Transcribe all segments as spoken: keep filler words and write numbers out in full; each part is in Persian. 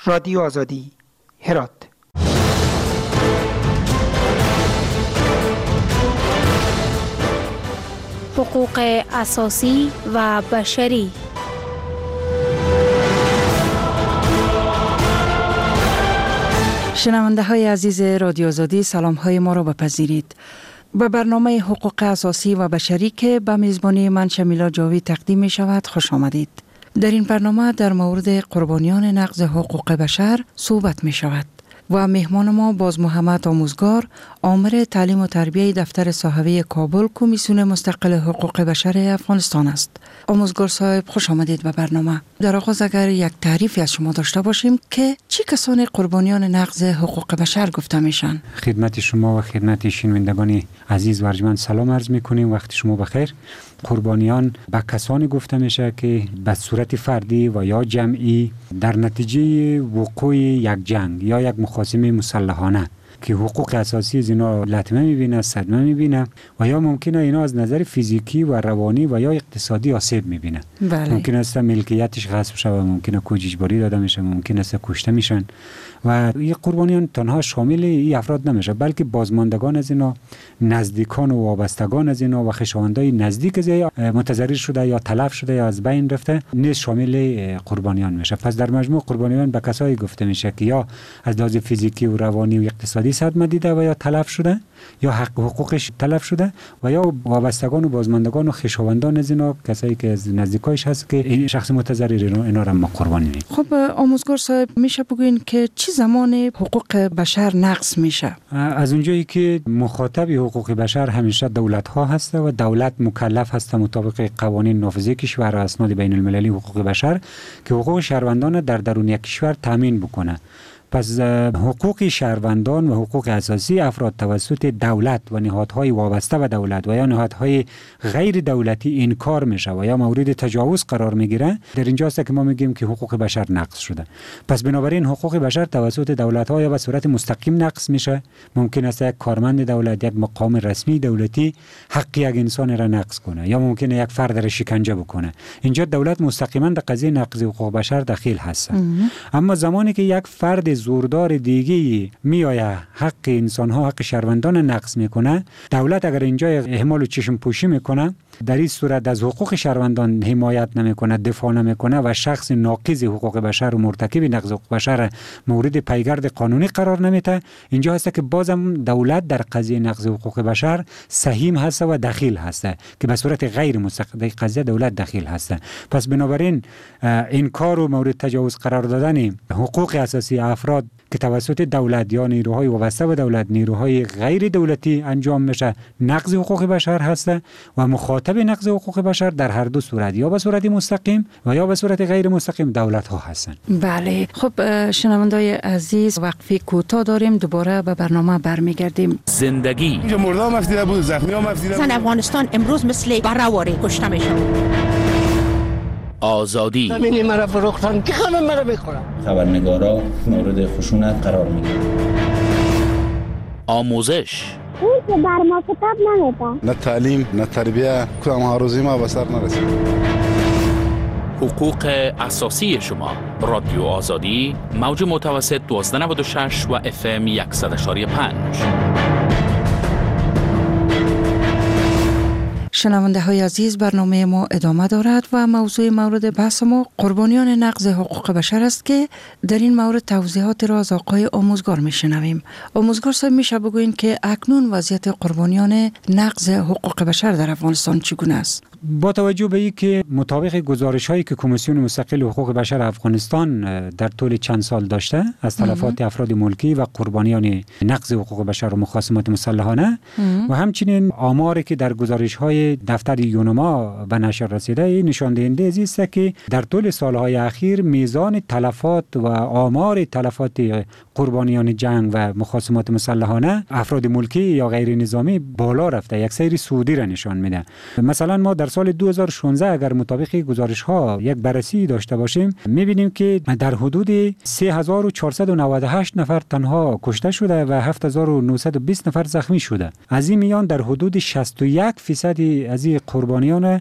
رادیو آزادی هرات. حقوق اساسی و بشری. شنونده های عزیز رادیو آزادی، سلام های ما را بپذیرید. به برنامه حقوق اساسی و بشری که به میزبانی من شمیلا جاوی تقدیم می شود خوش آمدید. در این برنامه در مورد قربانیان نقض حقوق بشر صحبت می شود و مهمان ما باز محمد آموزگار، آمر تعلیم و تربیه دفتر صحوی کابل، کمیسیون مستقل حقوق بشر افغانستان است. آموزگار صاحب خوش آمدید به برنامه. در آغاز اگر یک تعریفی از شما داشته باشیم که چی کسانی قربانیان نقض حقوق بشر گفته میشن؟ خدمت شما و خدمت شنوندگان عزیز و ارجمند سلام عرض میکنیم. وقت شما بخیر. قربانیان به کسانی گفته میشه که به صورت فردی و یا جمعی در نتیجه وقوع یک جنگ یا یک مخاصمه مسلحانه که حقوق اساسی از اینا لطمه میبینه، صدمه میبینه و یا ممکنه اینا از نظر فیزیکی و روانی و یا اقتصادی آسیب میبینه. بله. ممکن است ملکیتش غصب شود، ممکنه کوج اجباری داده میشه، ممکن است کشته میشن و این قربانیان تنها شامل این افراد نمیشه، بلکه بازماندگان از اینا، نزدیکان و وابستگان از اینا و خویشاوندای نزدیک از یا متضرر شده یا تلف شده یا از بین رفته نیز شامل قربانیان میشه. پس در مجموع قربانیان به کسایی گفته میشه که یا از لحاظ فیزیکی و روانی و اقتصادی صدمه دیده و یا تلف شده یا حق حقوقش تلف شده و یا وابستگان و بازماندگان و خویشاوندان از اینا، کسایی که از نزدیکایش هست که این شخص متضرر اینا را ما قربانی می‌کنیم. خب آموزگار صاحب، میشه بگوین که چه زمان حقوق بشر نقض میشه؟ از اونجایی که مخاطب حقوق بشر همیشه دولت ها هست و دولت مکلف هست مطابق قوانین نافذه کشور و اسناد بین المللی حقوق بشر که حقوق شهروندان در درون یک کشور تامین بکنه. پس حقوق شهروندان و حقوق اساسی افراد توسط دولت و نهادهای وابسته به دولت و یا نهادهای غیر دولتی انکار میشه و یا مورد تجاوز قرار میگیره، در اینجاست که ما میگیم که حقوق بشر نقض شده. پس بنابراین حقوق بشر توسط دولت ها یا به صورت مستقیم نقض میشه. ممکن است یک کارمند دولت، یک مقام رسمی دولتی حق یک انسان را نقض کنه یا ممکنه یک فرد را شکنجه بکنه. اینجا دولت مستقیما در قضیه نقض حقوق بشر دخیل هست. اما زمانی که یک فرد زوردار دیگی میآید حق انسان ها، حق شهروندان نقض میکنه، دولت اگر اینجا اهمال و چشم پوشی میکنه، در این صورت از حقوق شهروندان حمایت نمیکنه، دفاع نمیکنه و شخص ناقض حقوق بشر و مرتکب نقض حقوق بشر مورد پیگرد قانونی قرار نمیده، اینجا هست که بازم دولت در قضیه نقض حقوق بشر سهیم هست و دخیل هست که به صورت غیر مستقیم قضیه دولت دخیل هست. پس بنابراین انکار و مورد تجاوز قرار دادن حقوق اساسی افراد که توسط دولت یا نیروهای وابسته به دولت، نیروهای غیر دولتی انجام میشه، نقض حقوق بشر هست و مخاطب نقض حقوق بشر در هر دو صورت، یا به صورت مستقیم و یا به صورت غیر مستقیم، دولت ها هستند. بله. خب شنوندای عزیز، وقفه کوتاه داریم، دوباره به برنامه برمیگردیم. زندگی اینجا مرده هم افدیده بود، زخمی هم افدیده بود. زن افغانستان امروز مثل برآوری کشته میشه. آزادی زمینی مرا فروختن که خانم مرا بخورم. خبرنگارا مورد خشونت قرار میگیرن. آموزش اون که بر ما کتاب نمیده. نه تعلیم نه تربیه، کدام هاروزی ما به سر نرسید. حقوق اساسی شما. رادیو آزادی، موج متوسط دوازده نود و شش و اف ام صد و یک و پنج. شنونده های عزیز، برنامه ما ادامه دارد و موضوع مورد بحث ما قربانیان نقض حقوق بشر است که در این مورد توضیحات را از آقای آموزگار میشنویم. آموزگار صاحب، میشه بگوین که اکنون وضعیت قربانیان نقض حقوق بشر در افغانستان چگونه است؟ با توجه به اینکه مطابق گزارش هایی که کمیسیون مستقل حقوق بشر افغانستان در طول چند سال داشته از تلفات افراد ملکی و قربانیان نقض حقوق بشر و مخاصمات مسلحانه و همچنین آماری که در گزارش های دفتر یونما به نشر رسیده نشان دهنده است که در طول سالهای اخیر میزان تلفات و آمار تلفات قربانیان جنگ و مخاصمات مسلحانه افراد ملکی یا غیر نظامی بالا رفته، یک سری سعودی را نشان میده. مثلا ما در سال دو هزار و شانزده اگر مطابق گزارش ها یک بررسی داشته باشیم، میبینیم که در حدود سه هزار و چهارصد و نود و هشت نفر تنها کشته شده و هفت هزار و نهصد و بیست نفر زخمی شده. از این میان در حدود شصت و یک درصد از این قربانیان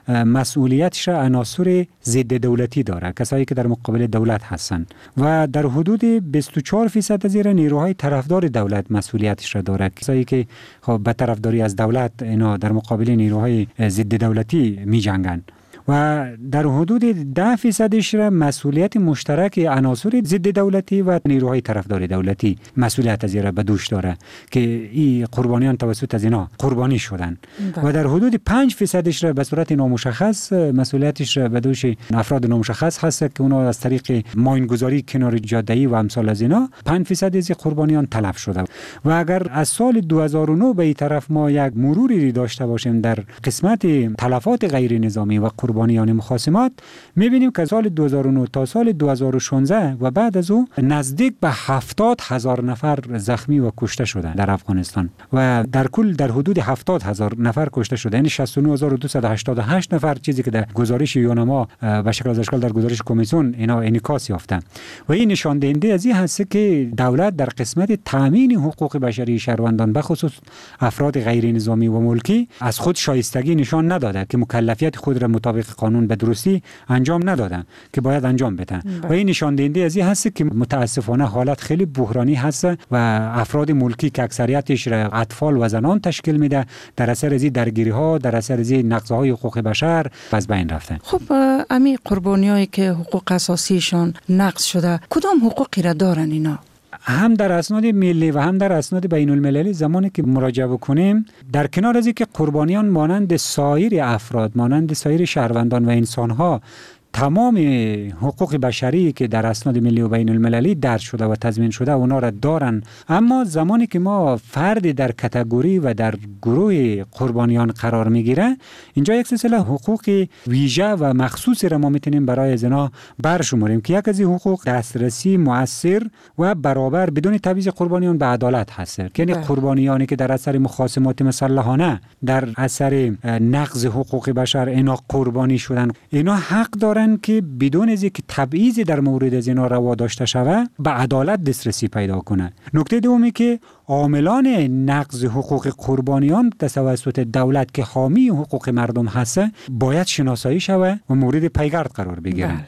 مسئولیتش عناصر ضد دولتی داره، کسایی که در مقابل دولت هستن و در حدود بیست و چهار درصد از زیر نیروهای طرفدار دولت مسئولیتش را داره، کسایی که خب به طرفداری از دولت اینا در مقابل نیروهای ضد دولتی می جنگن و در حدود ده درصدش را مسئولیت مشترک عناصر ضد دولتی و نیروهای طرفدار دولتی مسئولیت از را به دوش داره که این قربانیان توسط از اینا قربانی شدن ده. و در حدود پنج درصدش را به صورت نامشخص مسئولیتش را به دوش افراد نامشخص هست که اونا از طریق ماینگذاری کنار جاده‌ای و امثال از اینا پنج درصد از قربانیان تلف شده. و اگر از سال دو هزار و نه به این طرف ما یک مروری داشته باشیم در قسمت تلفات غیر نظامی و قربانیان مخاصمات، می‌بینیم که سال دو هزار و نه تا سال دو هزار و شانزده و بعد از او نزدیک به هفتاد هزار نفر زخمی و کشته شدند در افغانستان و در کل در حدود هفتاد هزار نفر کشته شده، یعنی شصت و نه هزار و دویست و هشتاد و هشت نفر، چیزی که در گزارش یونما به شکل از اشکال در گزارش کمیسیون اینا انعکاس یافته. و این نشان دهنده از این هست که دولت در قسمت تامین حقوق بشری شهروندان به خصوص افراد غیر نظامی و ملکی از خود شایستگی نشان نداده که مکلفیت خود را مطابق قانون به درستی انجام ندادن که باید انجام بدن. و این نشان دهنده از این هست که متاسفانه حالت خیلی بحرانی هست و افراد ملکی که اکثریتش را اطفال و زنان تشکیل میده در اثر از درگیری ها، در اثر از نقض‌های حقوق بشر از بین رفته. خب امی قربانیایی که حقوق اساسیشان نقض شده کدام حقوقی را دارن اینا؟ هم در اسناد ملی و هم در اسناد بین المللی زمانی که مراجعه بکنیم، در کنار از اینکه قربانیان مانند سایر افراد، مانند سایر شهروندان و انسانها تمام حقوق بشری که در اسناد ملی و بین المللی درج شده و تضمین شده اونا را دارن، اما زمانی که ما فرد در کاتگوری و در گروه قربانیان قرار میگیره، اینجا یک سلسله حقوق ویژه و مخصوصی را ما میتونیم برای از اینا برشماریم که یک از این حقوق دسترسی مؤثر و برابر بدون تبعیض قربانیان به عدالت هست. یعنی قربانیانی که در اثر مخاصمات مسلحانه در اثر نقض حقوق بشر اینا قربانی شدن، اینا حق دارن که بدون از اینکه تبعیض در مورد از اینا روا داشته شوه به عدالت دسترسی پیدا کنه. نکته دومی که عاملان نقض حقوق قربانیان توسط دولت که حامی حقوق مردم هست باید شناسایی شوه و مورد پیگرد قرار بگیرن.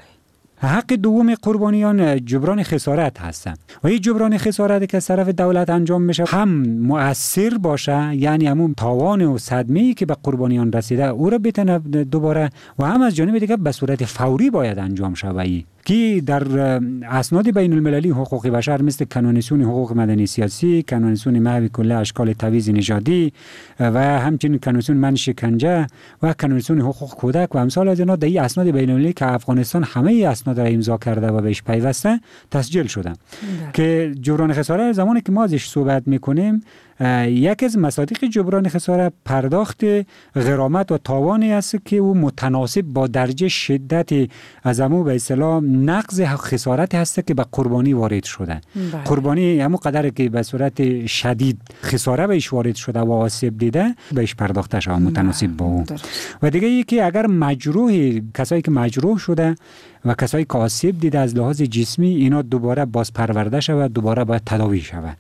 حق دوم قربانیان جبران خسارت هستند و این جبران خسارت که از طرف دولت انجام میشه هم مؤثر باشه، یعنی همون تاوان و صدمه‌ای که به قربانیان رسیده او را بتونه دوباره، و هم از جانب دیگه به صورت فوری باید انجام شود که در اسناد بین المللی حقوق بشر مثل کنونسیون حقوق مدنی سیاسی، کنونسیون محو کل اشکال تبعیض نژادی و همچنین کنونسیون منع شکنجه و کنونسیون حقوق کودک و امثال از اینا در این اسناد بین المللی که افغانستان همه اسناد را امضا کرده و بهش پیوسته تسجیل شده که جبران خسارت زمانی که ما ازش صحبت میکنیم، یک از مصادیق جبران خسارت پرداخت غرامت و تاوانی است که او متناسب با درجه شدت از همون به اصطلاح نقض خسارت هست که به قربانی وارد شده. بله. قربانی همون قدر که به صورت شدید خساره بهش وارد شده و آسیب دیده بهش پرداخته شده متناسب با اون. و دیگه یکی اگر مجروح، کسایی که مجروح شده و کسایی که آسیب دیده از لحاظ جسمی، اینا دوباره باز پرورده شود، دوباره باید تداوی شود.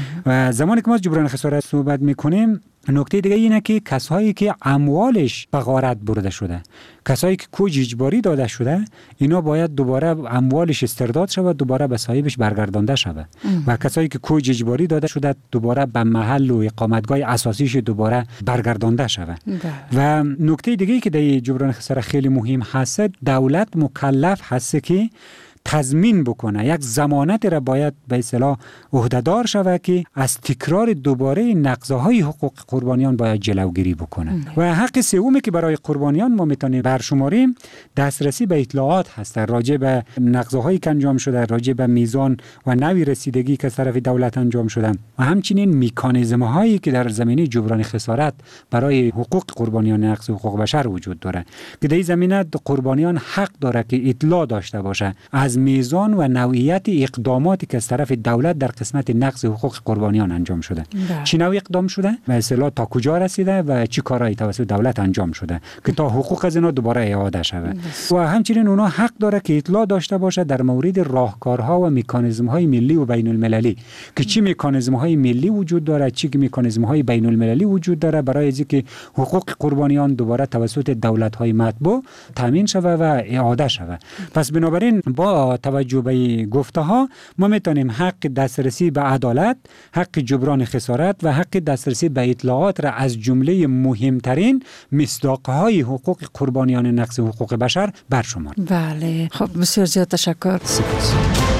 و زمانی که ما جبران خسارت صحبت میکنیم، نکته دیگه اینه که کسایی که اموالش به غارت برده شده، کسایی که کوج اجباری داده شده، اینا باید دوباره اموالش استرداد شود، دوباره به صاحبش برگردانده شود. و کسایی که کوج اجباری داده شده دوباره به محل و اقامتگاه اساسیش دوباره برگردانده شود. و نکته دیگه که در جبران خسارت خیلی مهم هست، دولت مکلف هست که تضمین بکنه، یک ضمانت را باید به اصطلاح عهده‌دار شود که از تکرار دوباره نقض‌های حقوق قربانیان باید جلوگیری بکنه. و حق سومی که برای قربانیان ما میتونیم برشماریم، دسترسی به اطلاعات هست راجع به نقض‌هایی که انجام شده، راجع به میزان و نوع رسیدگی که از طرف دولت انجام شده و همچنین مکانیزم‌هایی که در زمینه جبران خسارت برای حقوق قربانیان نقض حقوق بشر وجود داره که در این زمینه قربانیان حق داره که اطلاع داشته باشه از از میزان و نوعیت اقداماتی که از طرف دولت در قسمت نقض حقوق قربانیان انجام شده. چی نوع اقدام شده؟ به اصطلاح تا کجا رسیده و چی کارهایی توسط دولت انجام شده که تا حقوق از اینا دوباره اعاده شود. و همچنین اونا حق داره که اطلاع داشته باشه در مورد راهکارها و مکانیزم‌های ملی و بین المللی که چی مکانیزم‌های ملی وجود داره، چی مکانیزم‌های بین المللی وجود داره برای اینکه حقوق قربانیان دوباره توسط دولت‌های مطبوع تامین شود و اعاده شود. پس بنابراین با توجه به گفته‌ها ما میتونیم حق دسترسی به عدالت، حق جبران خسارت و حق دسترسی به اطلاعات را از جمله مهمترین مصداق‌های حقوق قربانیان نقض حقوق بشر برشماریم. بله، خب بسیار زیاد تشکر. سپاس.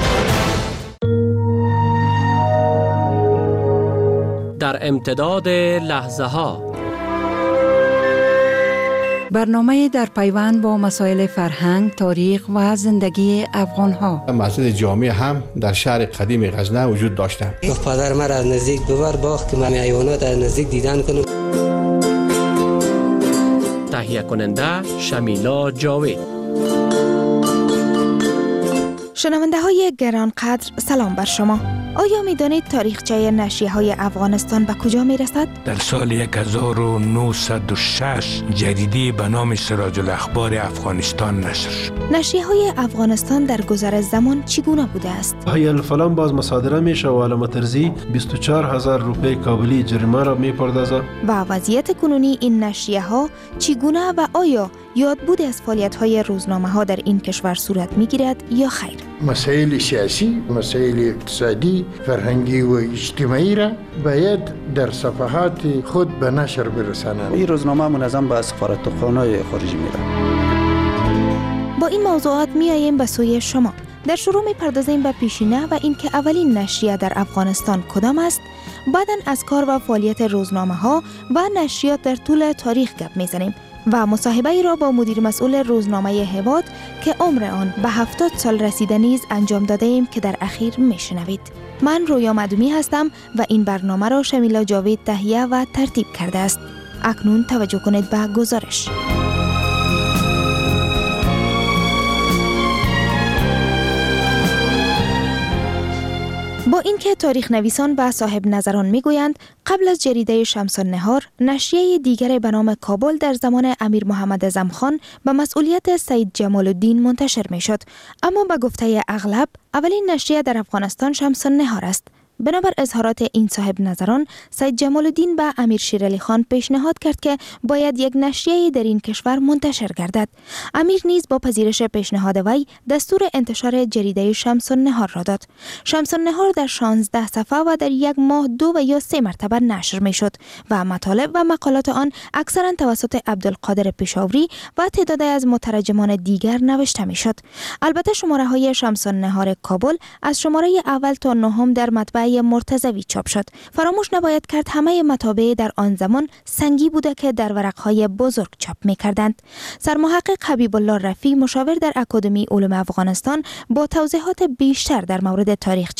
در امتداد لحظه ها برنامه در پیوند با مسائل فرهنگ، تاریخ و زندگی افغان ها. مسجد جامع هم در شهر قدیم غزنه وجود داشته. پدر من از نزدیک ببر باغ که من حیوانات از نزدیک دیدن کنم. تهیه کننده شمیلا جاوید. شنونده های گرانقدر سلام بر شما. آیا می دانید تاریخچه نشریه های افغانستان به کجا می رسد؟ در سال هزار و نهصد و شش جریده به نام سراج الاخبار افغانستان نشر شد. نشریه های افغانستان در گذر زمان چگونه بوده است؟ حی الفلان باز مصادره می شود و علامت ارزی بیست و چهار هزار روپی کابلی جریمه را می پردازد. و وضعیت کنونی این نشریه ها چگونه و آیا یادبود از فعالیت های روزنامه ها در این کشور صورت می گیرد یا خیر؟ مسائل سیاسی، مسائل اقتصادی، فرهنگی و اجتماعی را باید در صفحات خود به نشر برسانند. این روزنامه منظم به سفارتخانه‌های خارجی میره. با این موضوعات میاییم به سوی شما. در شروع میپردازیم به پیشینه و اینکه اولین نشریه در افغانستان کدام است. بعداً از کار و فعالیت روزنامه ها و نشریات در طول تاریخ گپ میزنیم و مصاحبه ای را با مدیر مسئول روزنامه هواد که عمر آن به هفتاد سال رسیده نیز انجام داده ایم که در اخیر میشنوید. من رویا مدومی هستم و این برنامه را شمیلا جاوید تهیه و ترتیب کرده است. اکنون توجه کنید به گزارش. با اینکه تاریخ نویسان و صاحب نظران میگویند قبل از جریده شمس النهار نشریه دیگر به نام کابل در زمان امیر محمد زمخان به مسئولیت سید جمال الدین منتشر میشد، اما به گفته اغلب اولین نشریه در افغانستان شمس النهار است. بنابر اظهارات این صاحب نظران، سید جمال الدین به امیر شیرعلی خان پیشنهاد کرد که باید یک نشریه در این کشور منتشر گردد. امیر نیز با پذیرش پیشنهاد وی دستور انتشار جریده شمس النهار را داد. شمس النهار در شانزده صفحه و در یک ماه دو و یا سه مرتبه نشر می شد و مطالب و مقالات آن اکثرا توسط عبدالقادر پیشاوری و تعدادی از مترجمان دیگر نوشته می شد. البته شماره های شمس النهار کابل از شماره اول تا نهم در مطبع مرتضوی چاپ شد. فراموش نباید کرد همه مطابع در آن زمان سنگی بوده که در ورقهای بزرگ چاپ می کردند. سرمحقق حبیب الله رفیع مشاور در اکادمی علوم افغانستان با توضیحات بیشتر در مورد تاریخ